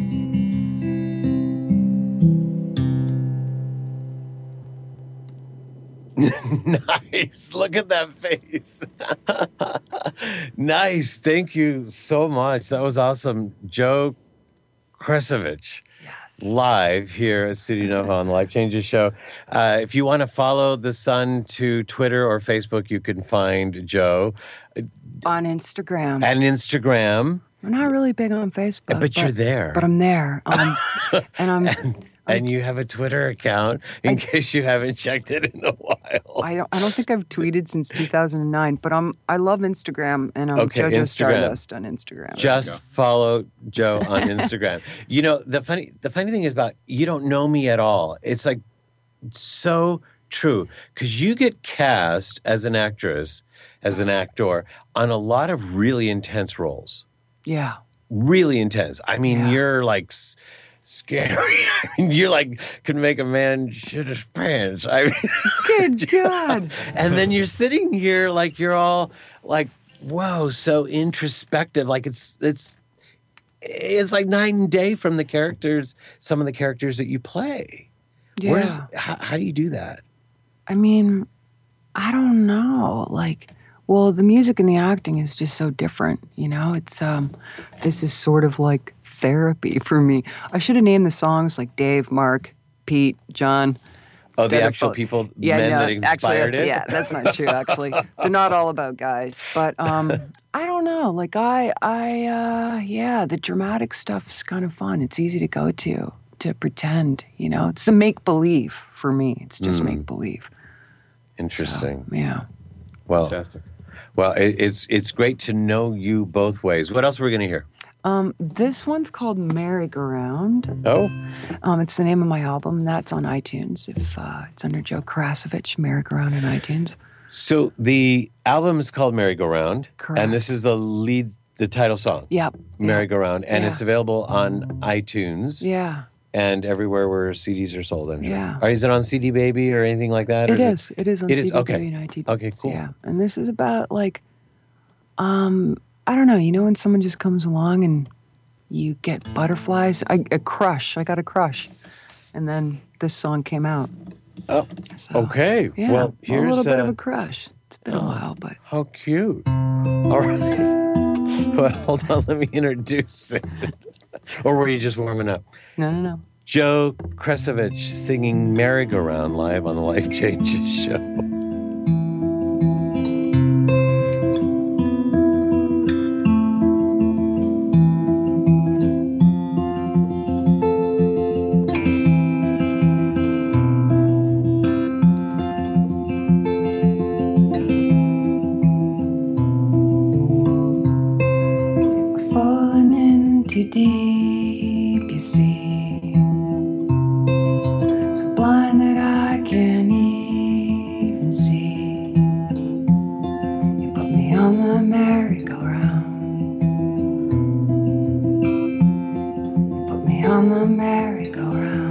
Nice. Look at that face. Nice. Thank you so much. That was awesome. Joe Kresovich. Yes. Live here at Studio Noho on the Life Changes Show. Uh, if you want to follow the Sun to Twitter or Facebook, you can find Joe On Instagram. and Instagram. I'm not really big on Facebook. But you're there. But I'm there. Um, and I'm... and, and you have a Twitter account in I- case you haven't checked it in a while. I don't. I don't think I've tweeted since two thousand nine. But I'm. I love Instagram, and I'm Okay, JoJo Instagram. Stardust on Instagram. Just follow Joe on Instagram. You know, the funny the funny thing is about you don't know me at all. It's like so true because you get cast as an actress, as an actor on a lot of really intense roles. Yeah. Really intense. I mean, Yeah. you're like s- scary. I mean, you're like can make a man shit his pants. I mean, Good God. and then you're sitting here like you're all like, whoa, so introspective. Like it's it's it's like night and day from the characters, some of the characters that you play. Yeah. Where's how, how do you do that? I mean, I don't know. Like, well, the music and the acting is just so different. You know, it's um, this is sort of like therapy for me. I should have named the songs like Dave, Mark, Pete, John. Oh, the instead of actual both. people, Yeah, men no, that inspired actually, it. Yeah, that's not true. Actually, they're not all about guys. But um, I don't know. Like I, I, uh, yeah, the dramatic stuff is kind of fun. It's easy to go to to pretend. You know, it's a make believe for me. It's just Mm. make believe. Interesting. Yeah. Well, Fantastic. well, it, it's it's great to know you both ways. What else are we going to hear? Um, this one's called Merry-Go-Round. Oh, Um, it's the name of my album. That's on iTunes. If uh, it's under Joe Krasovich, Merry-Go-Round on iTunes. so the album is called Merry-Go-Round, Correct. and this is the lead, the title song, Yep. Merry-Go-Round, and Yeah. it's available on iTunes Yeah. and everywhere where C Ds are sold. I'm sure. Yeah. Or is it on C D Baby or anything like that? or It is. It is on It is? C D Okay. Baby and iTunes. Okay, cool. Yeah. And this is about like, um, I don't know. You know when someone just comes along and you get butterflies? I, a crush. I got a crush. And then this song came out. Oh, So, okay. Yeah. Well, here's a little bit of uh, a crush. It's been a oh. while, but How cute. All right. Well, hold on. Let me introduce it. Or were you just warming up? no, no, no. Joe Kresovich singing Merry-Go-Round live on the Life Changes Show. Falling in too deep, you see. So blind that I can't even see. You put me on the merry-go-round. You put me on the merry-go-round.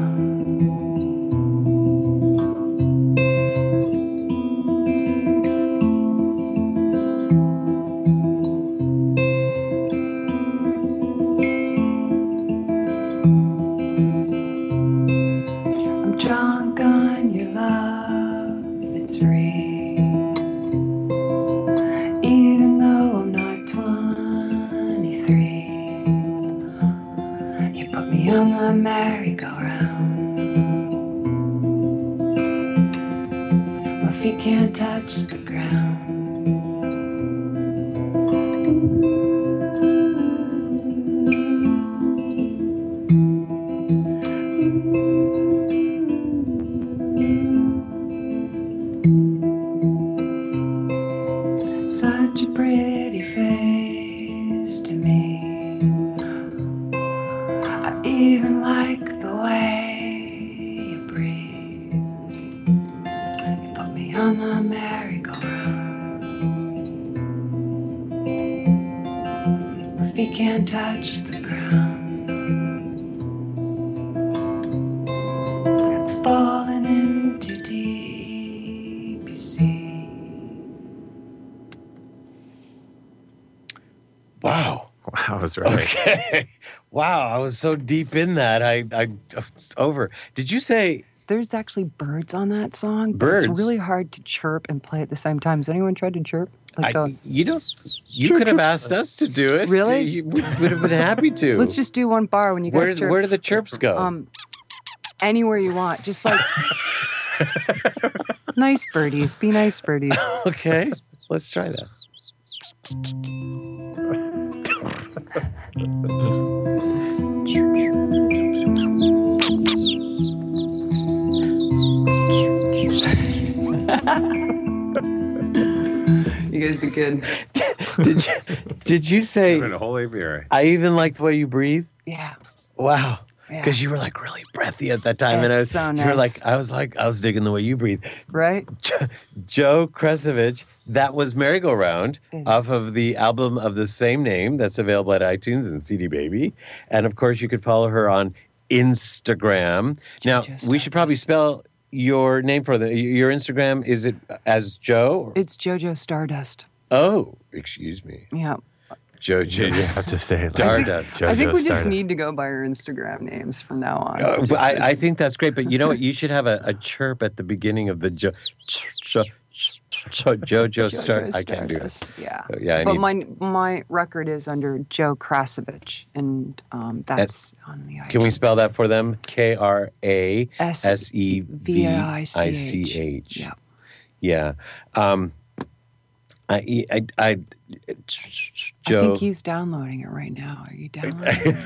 I'm drunk on your love, it's real. Even though I'm not twenty-three, you put me on the merry-go-round. My feet can't touch the ground. Such a pretty face to me. I even like the way you breathe. You put me on the merry-go-round. feet can't touch the ground. Falling into deep, you see. Wow. Wow, I was right. Okay. Wow, I was so deep in that. I, I, it's over. Did you say There's actually birds on that song. But Birds? It's really hard to chirp and play at the same time. Has anyone tried to chirp? Like I, go, you don't? You Chirp, could have chirp. asked us to do it. Really? You would would have been happy to. Let's just do one bar when you guys Where, chirp. where do the chirps go? Um, anywhere you want. Just like nice birdies. Be nice birdies. Okay, let's try that. You guys be good. Did you? Did you say? a whole aviary. I even like the way you breathe. Yeah. Wow. Yeah. Because you were like really breathy at that time, and I, It's so you were nice. like, I was like, I was digging the way you breathe. Right? Jo- Joe Kresovich, that was Merry Go Round It- off of the album of the same name that's available at iTunes and C D Baby. And of course, you could follow her on Instagram. Now, JoJo we should probably Stardust. spell your name for the your Instagram. Is it as Joe? It's JoJo Stardust. Oh, excuse me. Yeah. JoJo You have to say it. like Stardust. I think JoJo we just Stardust. need to go by our Instagram names from now on. Uh, Just- I, I think that's great, but you know what? You should have a, a chirp at the beginning of the jo, jo, jo, JoJo Start. I can't do it. Stardust. Yeah. Uh, Yeah, I But need. my my record is under Joe Krasovich, and um, that's on the iTunes. Can we spell that for them? K R A S S E V I C H. Yeah. Yeah. Um, I, I, I, I Joe. think he's downloading it right now. Are you downloading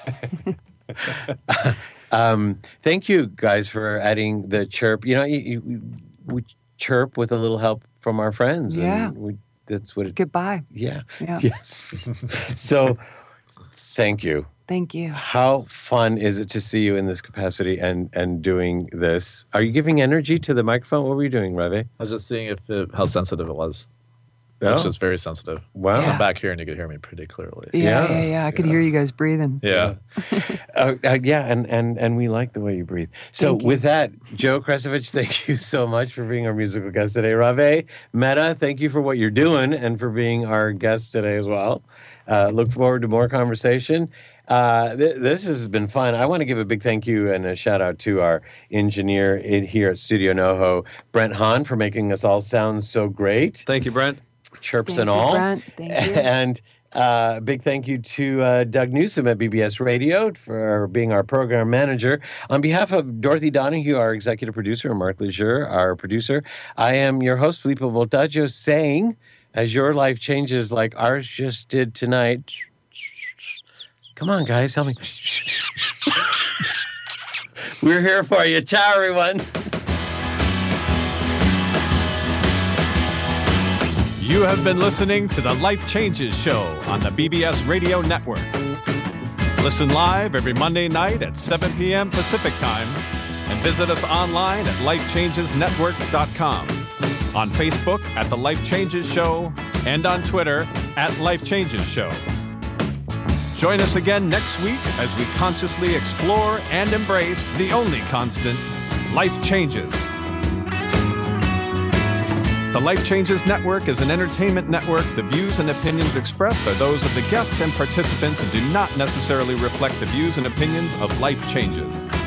it? um, thank you guys for adding the chirp. You know, you, you, we chirp with a little help from our friends. Yeah. And we, that's what it, Goodbye. yeah. Yeah. Yes. So thank you. Thank you. How fun is it to see you in this capacity and, and doing this? Are you giving energy to the microphone? What were you doing, Ravi? I was just seeing if it, how sensitive it was. Oh. Which is very sensitive. Wow. Yeah. I'm back here and you could hear me pretty clearly. Yeah, Yeah. yeah, yeah. I could hear you guys breathing. Yeah. Uh, uh, yeah, and, and, and we like the way you breathe. So Thank you. with that, Joe Kresovich, thank you so much for being our musical guest today. Rave Mehta, thank you for what you're doing and for being our guest today as well. Uh, look forward to more conversation. Uh, th- this has been fun. I want to give a big thank you and a shout out to our engineer in, here at Studio NoHo, Brent Hahn, for making us all sound so great. Thank you, Brent. Chirps Thank and you, all. Brent. Thank you. And uh, big thank you to uh, Doug Newsom at B B S Radio for being our program manager. On behalf of Dorothy Donahue, our executive producer, and Mark Lejeune, our producer, I am your host, Filippo Voltaggio, saying, as your life changes like ours just did tonight, come on, guys, help me. We're here for you. Ciao, everyone. You have been listening to the Life Changes Show on the B B S Radio Network. Listen live every Monday night at seven p.m. Pacific Time and visit us online at life changes network dot com, on Facebook at The Life Changes Show, and on Twitter at Life Changes Show. Join us again next week as we consciously explore and embrace the only constant, life changes. The Life Changes Network is an entertainment network. The views and opinions expressed are those of the guests and participants and do not necessarily reflect the views and opinions of Life Changes.